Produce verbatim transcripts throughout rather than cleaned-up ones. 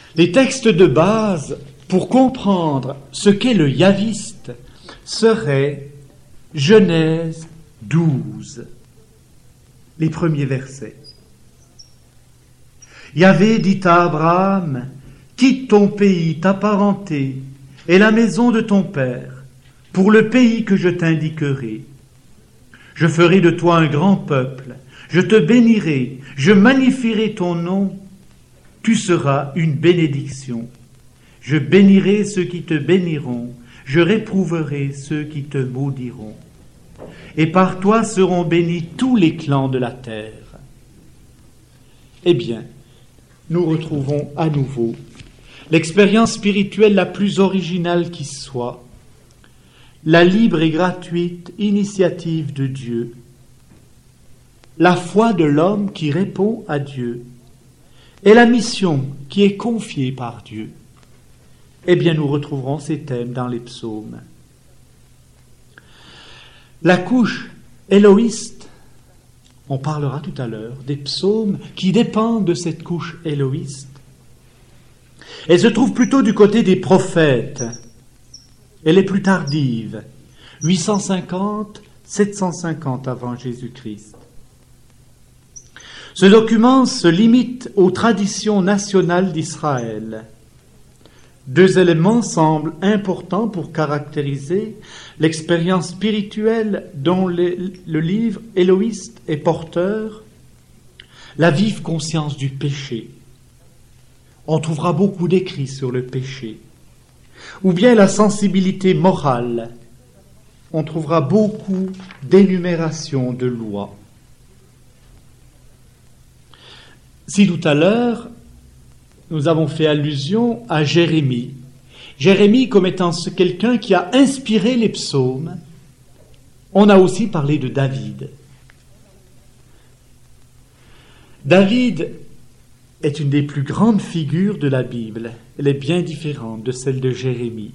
Les textes de base pour comprendre ce qu'est le yaviste seraient Genèse douze, les premiers versets. Yahvé dit à Abraham, quitte ton pays, ta parenté et la maison de ton père, pour le pays que je t'indiquerai. Je ferai de toi un grand peuple, je te bénirai, je magnifierai ton nom, tu seras une bénédiction. Je bénirai ceux qui te béniront, je réprouverai ceux qui te maudiront. Et par toi seront bénis tous les clans de la terre. Eh bien, nous retrouvons à nouveau l'expérience spirituelle la plus originale qui soit, la libre et gratuite initiative de Dieu, la foi de l'homme qui répond à Dieu, et la mission qui est confiée par Dieu. Eh bien, nous retrouverons ces thèmes dans les psaumes. La couche éloïste, on parlera tout à l'heure des psaumes qui dépendent de cette couche éloïste. Elle se trouve plutôt du côté des prophètes. Elle est plus tardive, huit cent cinquante, sept cent cinquante avant Jésus-Christ. Ce document se limite aux traditions nationales d'Israël. Deux éléments semblent importants pour caractériser l'expérience spirituelle dont le, le livre éloïste est porteur, la vive conscience du péché. On trouvera beaucoup d'écrits sur le péché. Ou bien la sensibilité morale. On trouvera beaucoup d'énumérations de lois. Si tout à l'heure, nous avons fait allusion à Jérémie. Jérémie comme étant quelqu'un qui a inspiré les psaumes, on a aussi parlé de David. David est une des plus grandes figures de la Bible. Elle est bien différente de celle de Jérémie.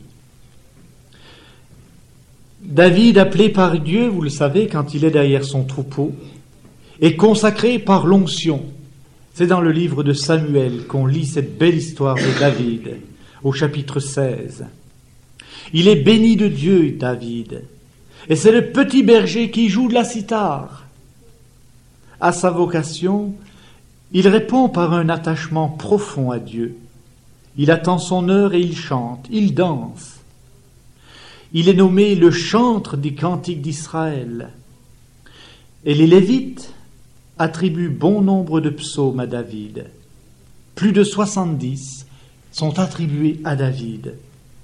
David, appelé par Dieu, vous le savez, quand il est derrière son troupeau, est consacré par l'onction. C'est dans le livre de Samuel qu'on lit cette belle histoire de David, au chapitre seize. Il est béni de Dieu, David, et c'est le petit berger qui joue de la cithare. À sa vocation, il répond par un attachement profond à Dieu. Il attend son heure et il chante, il danse. Il est nommé le chantre des cantiques d'Israël. Et les Lévites attribuent bon nombre de psaumes à David. Plus de soixante-dix sont attribués à David.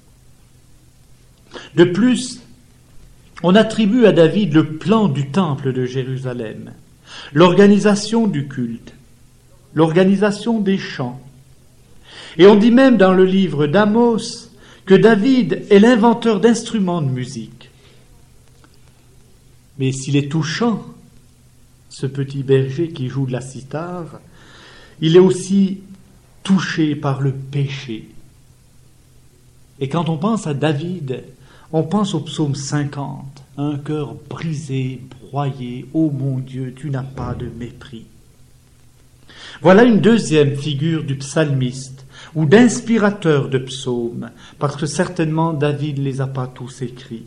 De plus, on attribue à David le plan du temple de Jérusalem, l'organisation du culte, l'organisation des chants. Et on dit même dans le livre d'Amos que David est l'inventeur d'instruments de musique. Mais s'il est touchant, ce petit berger qui joue de la cithare, il est aussi touché par le péché. Et quand on pense à David, on pense au psaume cinquante, un cœur brisé, broyé, ô mon Dieu, tu n'as pas de mépris. Voilà une deuxième figure du psalmiste, ou d'inspirateur de psaumes, parce que certainement David ne les a pas tous écrits.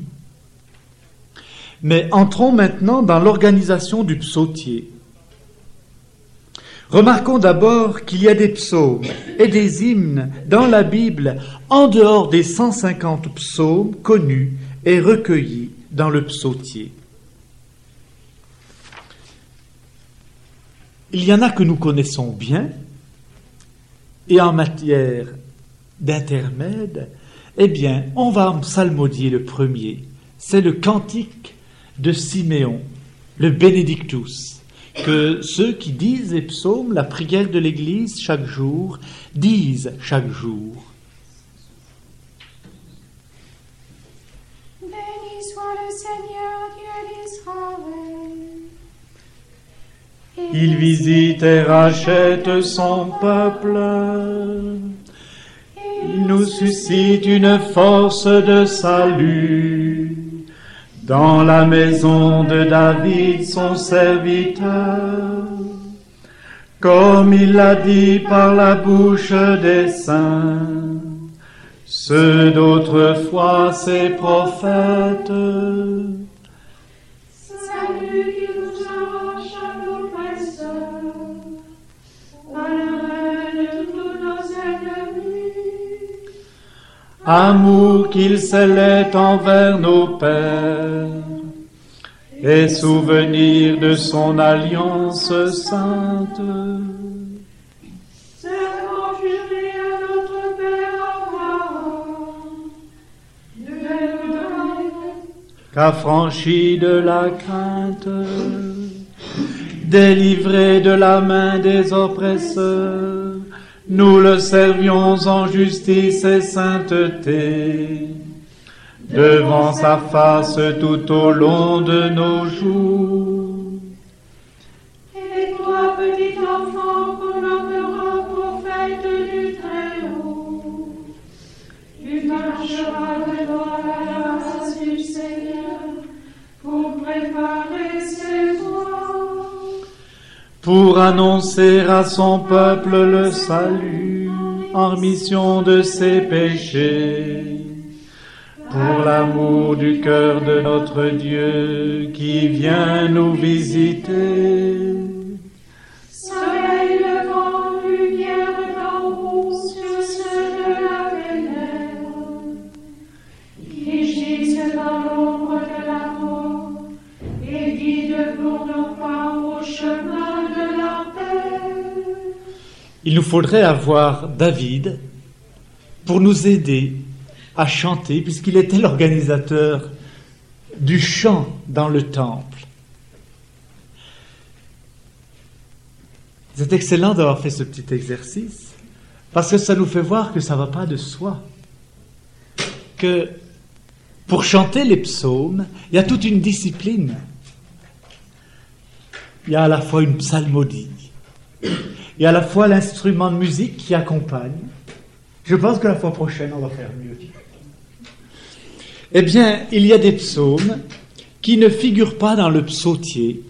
Mais entrons maintenant dans l'organisation du psautier. Remarquons d'abord qu'il y a des psaumes et des hymnes dans la Bible en dehors des cent cinquante psaumes connus et recueillis dans le psautier. Il y en a que nous connaissons bien, et en matière d'intermède, eh bien, on va en psalmodier le premier. C'est le cantique de Siméon, le Benedictus, que ceux qui disent les psaumes, la prière de l'Église chaque jour, disent chaque jour. Béni soit le Seigneur Dieu d'Israël. Il visite et rachète son peuple. Il nous suscite une force de salut. Dans la maison de David, son serviteur, comme il l'a dit par la bouche des saints, ceux d'autrefois ses prophètes. Salut qui nous arrache à l'oppresseur, à la main de tous nos ennemis. Amour qu'il scellait envers nos pères, et souvenir de son alliance sainte. Servant juré à notre Père Abraham, de nous donner qu'affranchi de la crainte, délivré de la main des oppresseurs, nous le servions en justice et sainteté, devant sa face tout au long de nos jours. Et toi, petit enfant, qu'on nommera prophète du Très-Haut, tu marcheras devant la grâce du Seigneur pour préparer ses voies, pour annoncer à son peuple le salut, en rémission de ses péchés, pour l'amour du cœur de notre Dieu qui vient nous visiter. Soleil levant, lumière d'en haut sur ceux de la vénère, qui gisent dans l'ombre de la mort et guide pour nos pas au chemin de la paix. Il nous faudrait avoir David pour nous aider à chanter, puisqu'il était l'organisateur du chant dans le temple. C'est excellent d'avoir fait ce petit exercice, parce que ça nous fait voir que ça ne va pas de soi. Que pour chanter les psaumes, il y a toute une discipline. Il y a à la fois une psalmodie, il y a à la fois l'instrument de musique qui accompagne. Je pense que la fois prochaine, on va faire mieux. Eh bien, il y a des psaumes qui ne figurent pas dans le psautier,